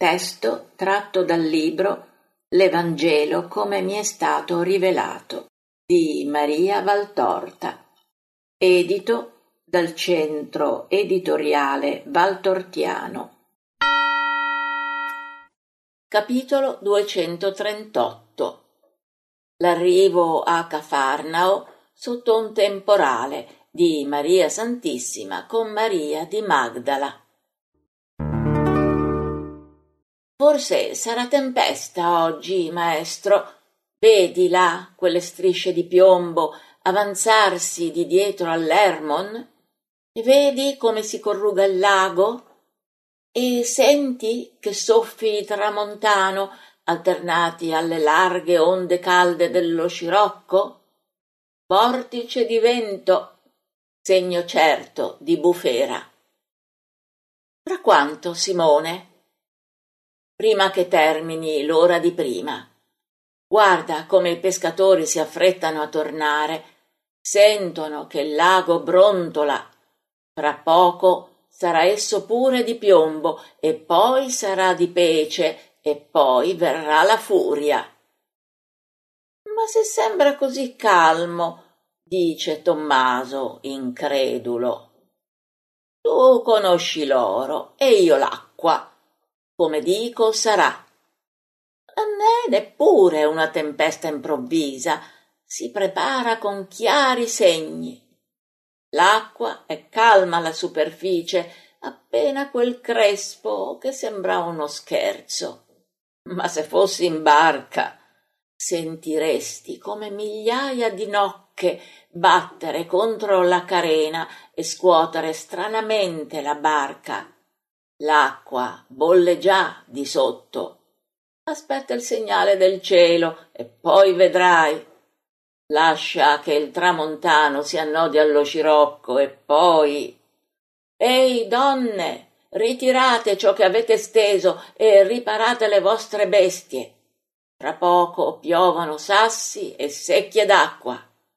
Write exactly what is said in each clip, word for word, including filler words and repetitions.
Testo tratto dal libro L'Evangelo come mi è stato rivelato di Maria Valtorta, edito dal Centro Editoriale Valtortiano. Capitolo duecentotrentotto. L'arrivo a Cafarnao sotto un temporale di Maria Santissima con Maria di Magdala. Forse sarà tempesta oggi, maestro. Vedi là quelle strisce di piombo avanzarsi di dietro all'Hermon? E vedi come si corruga il lago? E senti che soffi tramontano alternati alle larghe onde calde dello scirocco? Vortice di vento, segno certo di bufera. Fra quanto, Simone? Prima che termini l'ora di prima. Guarda come i pescatori si affrettano a tornare. Sentono che il lago brontola. Fra poco sarà esso pure di piombo, e poi sarà di pece, e poi verrà la furia. Ma se sembra così calmo, dice Tommaso, incredulo. Tu conosci l'oro e io l'acqua. Come dico, sarà. Non è neppure una tempesta improvvisa, si prepara con chiari segni. L'acqua è calma alla superficie, appena quel crespo che sembra uno scherzo. Ma se fossi in barca, sentiresti come migliaia di nocche battere contro la carena e scuotere stranamente la barca. L'acqua bolle già di sotto. Aspetta il segnale del cielo e poi vedrai. Lascia che il tramontano si annodi allo scirocco e poi... Ehi, donne, ritirate ciò che avete steso e riparate le vostre bestie. Tra poco piovono sassi e secchie d'acqua.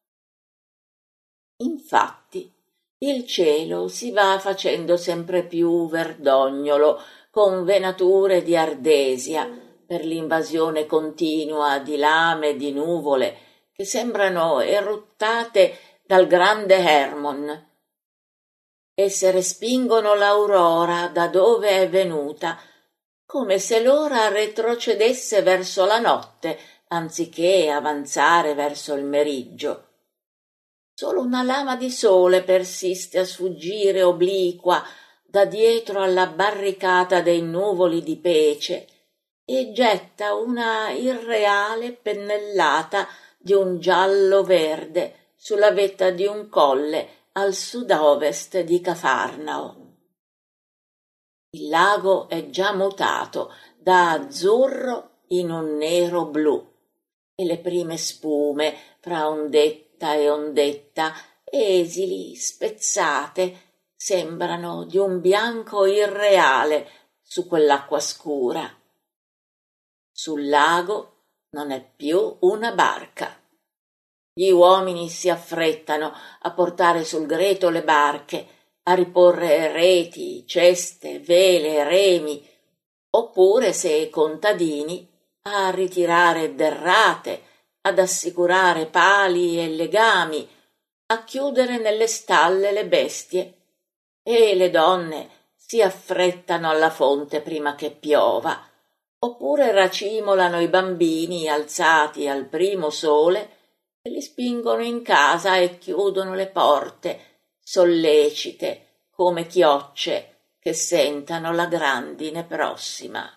Infatti, il cielo si va facendo sempre più verdognolo, con venature di ardesia, per l'invasione continua di lame e di nuvole che sembrano eruttate dal grande Hermon. Esse respingono l'aurora da dove è venuta, come se l'ora retrocedesse verso la notte, anziché avanzare verso il meriggio. Solo una lama di sole persiste a sfuggire obliqua da dietro alla barricata dei nuvoli di pece e getta una irreale pennellata di un giallo verde sulla vetta di un colle al sud-ovest di Cafarnao. Il lago è già mutato da azzurro in un nero blu e le prime spume fra ondette e ondetta, esili, spezzate, sembrano di un bianco irreale su quell'acqua scura. Sul lago non è più una barca. Gli uomini si affrettano a portare sul greto le barche, a riporre reti, ceste, vele, remi, oppure, se contadini, a ritirare derrate, ad assicurare pali e legami, a chiudere nelle stalle le bestie, e le donne si affrettano alla fonte prima che piova, oppure racimolano i bambini alzati al primo sole e li spingono in casa e chiudono le porte, sollecite come chiocce che sentano la grandine prossima.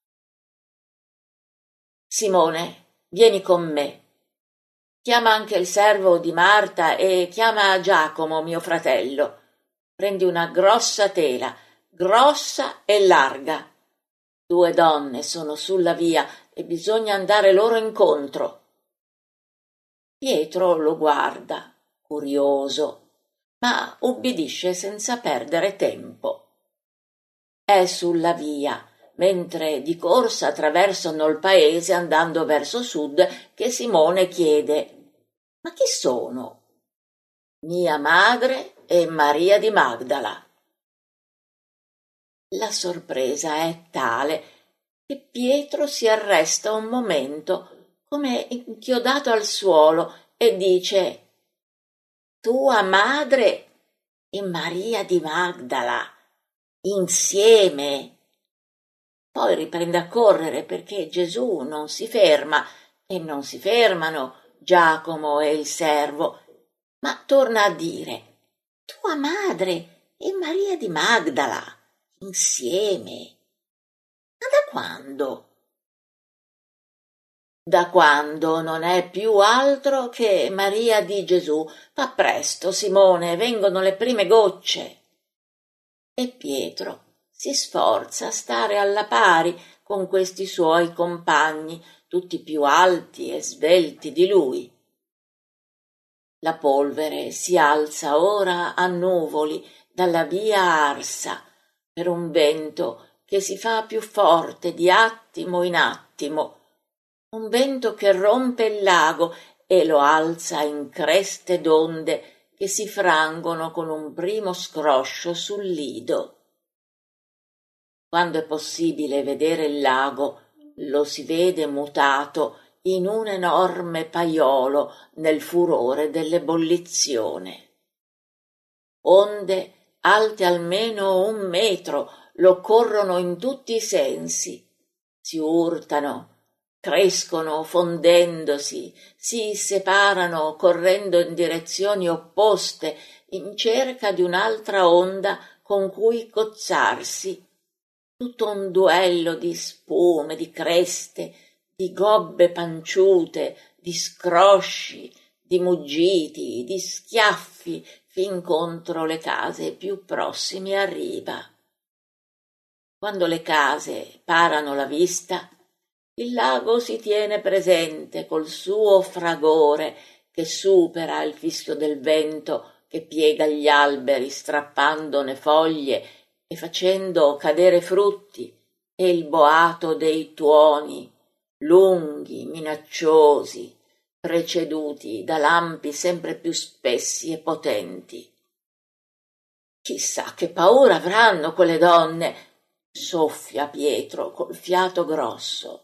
Simone, vieni con me. Chiama anche il servo di Marta e chiama Giacomo, mio fratello. Prendi una grossa tela, grossa e larga. Due donne sono sulla via e bisogna andare loro incontro. Pietro lo guarda, curioso, ma ubbidisce senza perdere tempo. È sulla via, mentre di corsa attraversano il paese andando verso sud, che Simone chiede: «Ma chi sono?» «Mia madre e Maria di Magdala». La sorpresa è tale che Pietro si arresta un momento come inchiodato al suolo e dice: «Tua madre e Maria di Magdala, insieme!» Poi riprende a correre perché Gesù non si ferma e non si fermano Giacomo e il servo, ma torna a dire: «Tua madre e Maria di Magdala, insieme!» Ma da quando? Da quando non è più altro che Maria di Gesù. Fa presto, Simone, vengono le prime gocce. E Pietro si sforza a stare alla pari con questi suoi compagni, tutti più alti e svelti di lui. La polvere si alza ora a nuvoli dalla via arsa per un vento che si fa più forte di attimo in attimo, un vento che rompe il lago e lo alza in creste d'onde che si frangono con un primo scroscio sul lido. Quando è possibile vedere il lago, lo si vede mutato in un enorme paiolo nel furore dell'ebollizione. Onde alte almeno un metro lo corrono in tutti i sensi, si urtano, crescono fondendosi, si separano correndo in direzioni opposte in cerca di un'altra onda con cui cozzarsi. Tutto un duello di spume, di creste, di gobbe panciute, di scrosci, di muggiti, di schiaffi fin contro le case più prossime a riva. Quando le case parano la vista, il lago si tiene presente col suo fragore che supera il fischio del vento che piega gli alberi strappandone foglie e facendo cadere frutti, e il boato dei tuoni, lunghi, minacciosi, preceduti da lampi sempre più spessi e potenti. Chissà che paura avranno quelle donne, soffia Pietro col fiato grosso.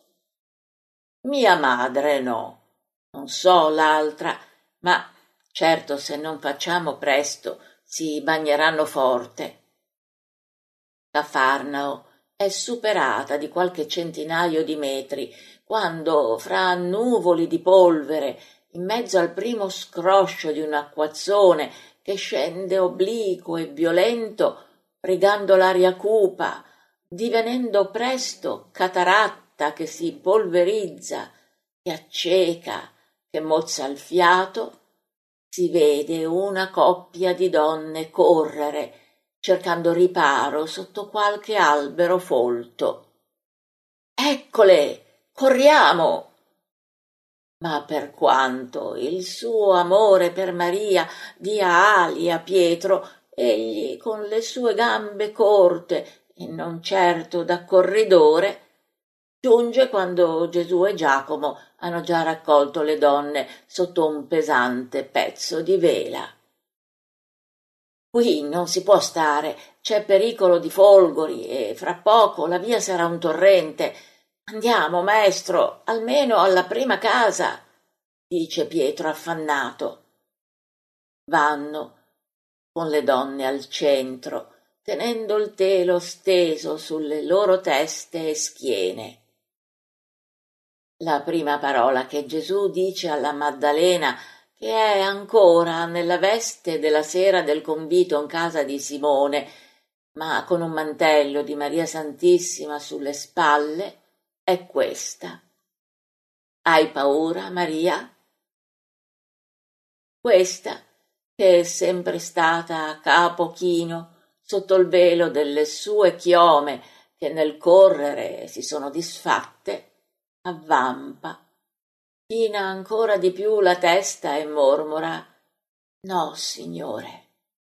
Mia madre no, non so l'altra, ma certo se non facciamo presto si bagneranno forte. Cafarnao è superata di qualche centinaio di metri, quando fra nuvoli di polvere, in mezzo al primo scroscio di un acquazzone che scende obliquo e violento, rigando l'aria cupa, divenendo presto cataratta che si polverizza, che acceca, che mozza il fiato, si vede una coppia di donne correre, cercando riparo sotto qualche albero folto. «Eccole! Corriamo!» Ma per quanto il suo amore per Maria dia ali a Pietro, egli con le sue gambe corte e non certo da corridore giunge quando Gesù e Giacomo hanno già raccolto le donne sotto un pesante pezzo di vela. «Qui non si può stare, c'è pericolo di folgori e fra poco la via sarà un torrente. Andiamo, maestro, almeno alla prima casa», dice Pietro affannato. Vanno, con le donne al centro, tenendo il telo steso sulle loro teste e schiene. La prima parola che Gesù dice alla Maddalena, che è ancora nella veste della sera del convito in casa di Simone, ma con un mantello di Maria Santissima sulle spalle, è questa: «Hai paura, Maria?» Questa, che è sempre stata a capo chino, sotto il velo delle sue chiome che nel correre si sono disfatte, avvampa, china ancora di più la testa e mormora: «No, Signore».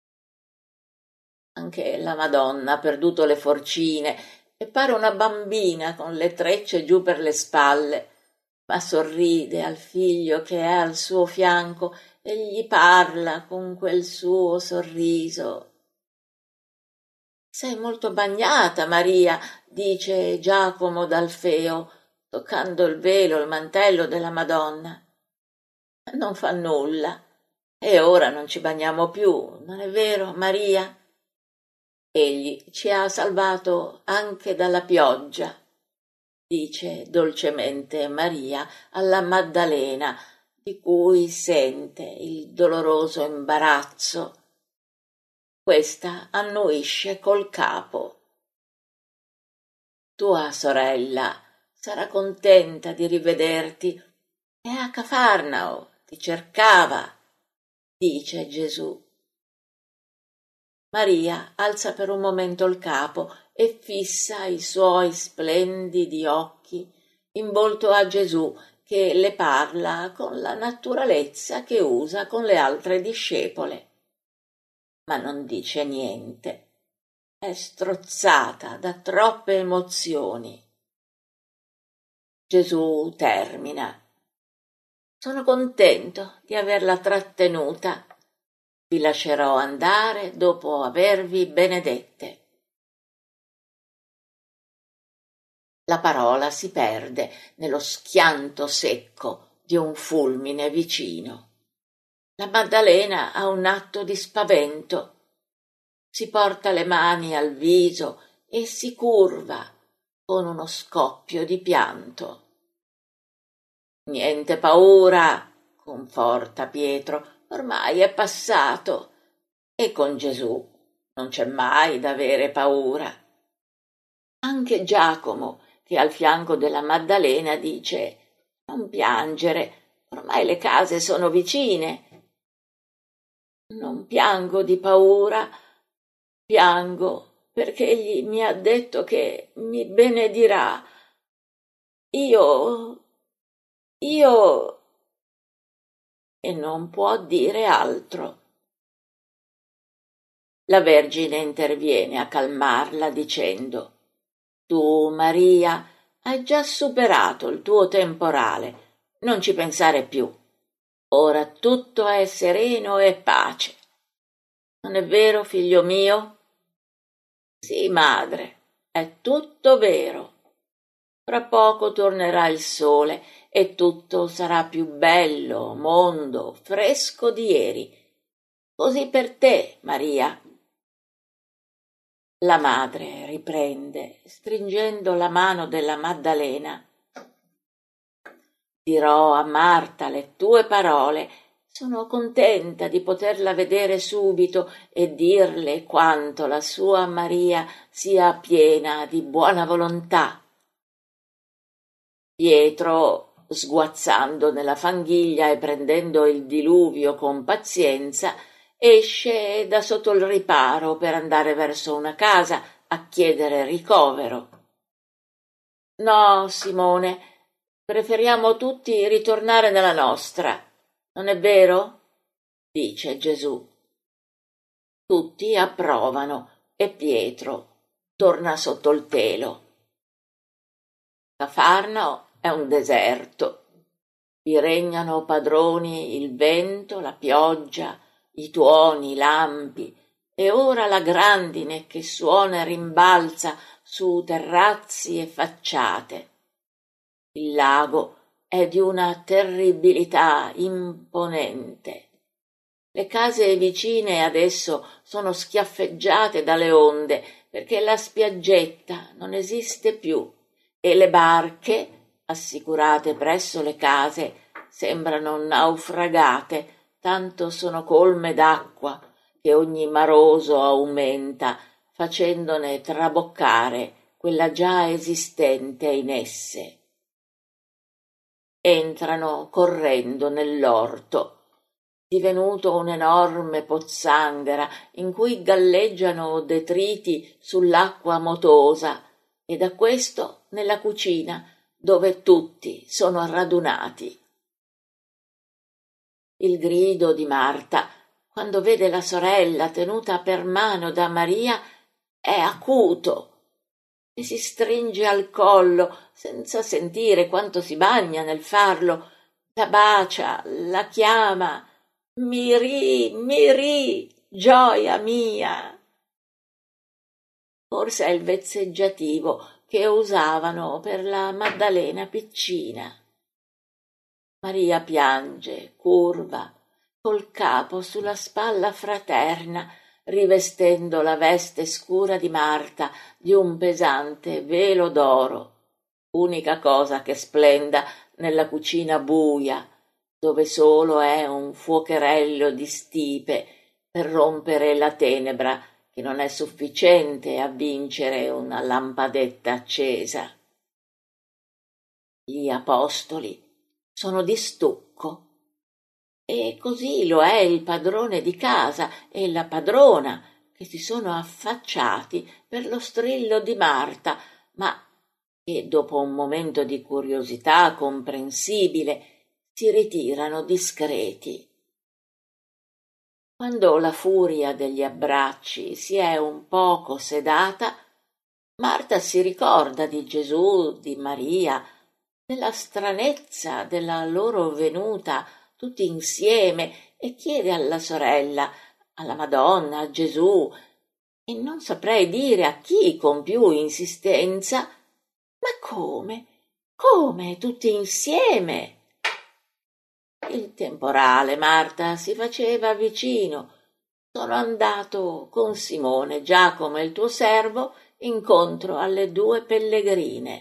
Anche la Madonna ha perduto le forcine e pare una bambina con le trecce giù per le spalle, ma sorride al figlio che è al suo fianco e gli parla con quel suo sorriso. Sei molto bagnata, Maria, dice Giacomo d'Alfeo, toccando il velo, il mantello della Madonna. Non fa nulla. E ora non ci bagniamo più, non è vero, Maria? Egli ci ha salvato anche dalla pioggia, dice dolcemente Maria alla Maddalena, di cui sente il doloroso imbarazzo. Questa annuisce col capo. Tua sorella sarà contenta di rivederti. È a Cafarnao, ti cercava, dice Gesù. Maria alza per un momento il capo e fissa i suoi splendidi occhi in volto a Gesù, che le parla con la naturalezza che usa con le altre discepole. Ma non dice niente. È strozzata da troppe emozioni. Gesù termina. Sono contento di averla trattenuta. Vi lascerò andare dopo avervi benedette. La parola si perde nello schianto secco di un fulmine vicino. La Maddalena ha un atto di spavento. Si porta le mani al viso e si curva con uno scoppio di pianto. Niente paura, conforta Pietro, ormai è passato, e con Gesù non c'è mai da avere paura. Anche Giacomo, che al fianco della Maddalena, dice: non piangere, ormai le case sono vicine. Non piango di paura, piango perché egli mi ha detto che mi benedirà. Io, io... e non può dire altro. La Vergine interviene a calmarla dicendo: tu, Maria, hai già superato il tuo temporale, non ci pensare più. Ora tutto è sereno e pace. Non è vero, figlio mio? Sì, madre, è tutto vero. Fra poco tornerà il sole e tutto sarà più bello, mondo, fresco di ieri. Così per te, Maria. La madre riprende, stringendo la mano della Maddalena. Dirò a Marta le tue parole. Sono contenta di poterla vedere subito e dirle quanto la sua Maria sia piena di buona volontà. Pietro, sguazzando nella fanghiglia e prendendo il diluvio con pazienza, esce da sotto il riparo per andare verso una casa a chiedere ricovero. No, Simone, preferiamo tutti ritornare nella nostra. Non è vero? Dice Gesù. Tutti approvano e Pietro torna sotto il telo. Cafarnao è un deserto. Vi regnano padroni il vento, la pioggia, i tuoni, i lampi, e ora la grandine che suona e rimbalza su terrazzi e facciate. Il lago è di una terribilità imponente. Le case vicine adesso sono schiaffeggiate dalle onde perché la spiaggetta non esiste più e le barche, assicurate presso le case, sembrano naufragate, tanto sono colme d'acqua che ogni maroso aumenta, facendone traboccare quella già esistente in esse. Entrano correndo nell'orto, divenuto un'enorme pozzanghera in cui galleggiano detriti sull'acqua motosa, e da questo nella cucina, dove tutti sono radunati. Il grido di Marta, quando vede la sorella tenuta per mano da Maria, è acuto e si stringe al collo senza sentire quanto si bagna nel farlo, la bacia, la chiama: Mirì, Mirì, gioia mia. Forse è il vezzeggiativo che usavano per la Maddalena piccina. Maria piange, curva, col capo sulla spalla fraterna, rivestendo la veste scura di Marta di un pesante velo d'oro, unica cosa che splenda nella cucina buia, dove solo è un fuocherello di stipe per rompere la tenebra che non è sufficiente a vincere una lampadetta accesa. Gli apostoli sono di stucco, e così lo è il padrone di casa e la padrona, che si sono affacciati per lo strillo di Marta, ma che dopo un momento di curiosità comprensibile si ritirano discreti. Quando la furia degli abbracci si è un poco sedata, Marta si ricorda di Gesù, di Maria, della stranezza della loro venuta tutti insieme e chiede alla sorella, alla Madonna, a Gesù, e non saprei dire a chi con più insistenza: ma come? Come tutti insieme? Il temporale, Marta, si faceva vicino. Sono andato con Simone, Giacomo e il tuo servo incontro alle due pellegrine.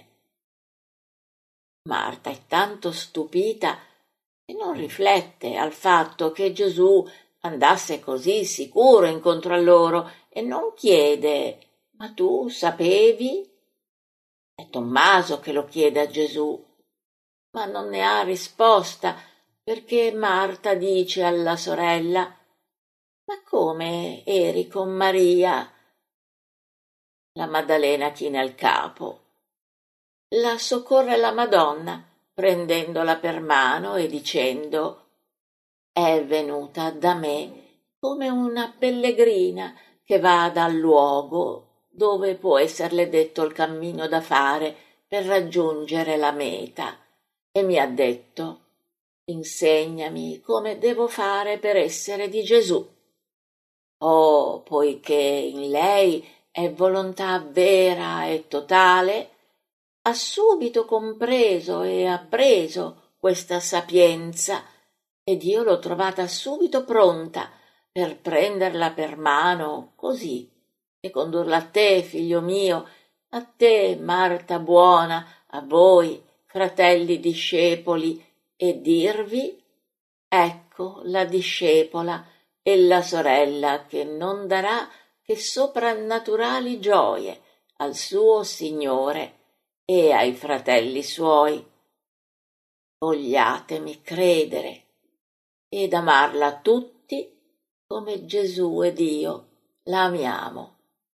Marta è tanto stupita e non riflette al fatto che Gesù andasse così sicuro incontro a loro e non chiede: ma tu sapevi? È Tommaso che lo chiede a Gesù, ma non ne ha risposta, perché Marta dice alla sorella: ma come eri con Maria? La Maddalena china il capo. La soccorre la Madonna, prendendola per mano e dicendo: è venuta da me come una pellegrina che va dal luogo dove può esserle detto il cammino da fare per raggiungere la meta, e mi ha detto: insegnami come devo fare per essere di Gesù. Oh, poiché in lei è volontà vera e totale, ha subito compreso e appreso questa sapienza, ed io l'ho trovata subito pronta per prenderla per mano così e condurla a te, figlio mio, a te, Marta buona, a voi, fratelli discepoli, e dirvi: ecco la discepola e la sorella che non darà che soprannaturali gioie al suo Signore e ai fratelli suoi. Vogliatemi credere ed amarla tutti come Gesù ed io la amiamo.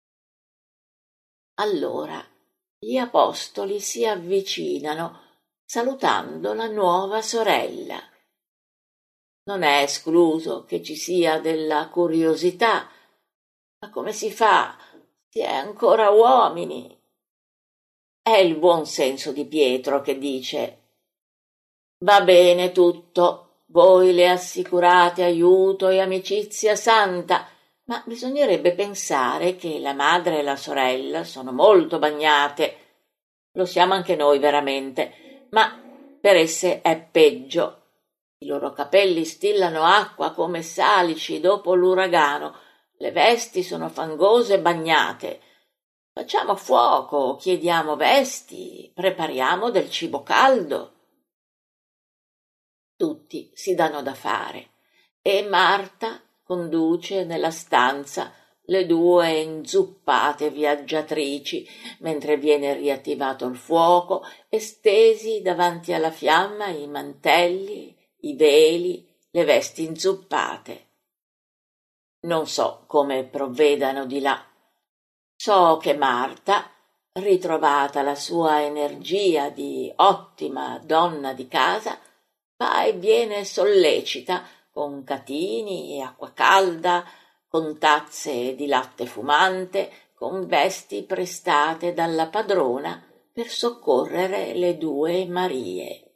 Allora gli apostoli si avvicinano salutando la nuova sorella. Non è escluso che ci sia della curiosità, ma come si fa? Si è ancora uomini. È il buon senso di Pietro che dice: va bene tutto, voi le assicurate aiuto e amicizia santa, ma bisognerebbe pensare che la madre e la sorella sono molto bagnate. Lo siamo anche noi veramente, ma per esse è peggio. I loro capelli stillano acqua come salici dopo l'uragano, le vesti sono fangose e bagnate. Facciamo fuoco, chiediamo vesti, prepariamo del cibo caldo. Tutti si danno da fare e Marta conduce nella stanza le due inzuppate viaggiatrici, mentre viene riattivato il fuoco e stesi davanti alla fiamma i mantelli, i veli, le vesti inzuppate. Non so come provvedano di là. So che Marta, ritrovata la sua energia di ottima donna di casa, va e viene sollecita con catini e acqua calda, con tazze di latte fumante, con vesti prestate dalla padrona per soccorrere le due Marie.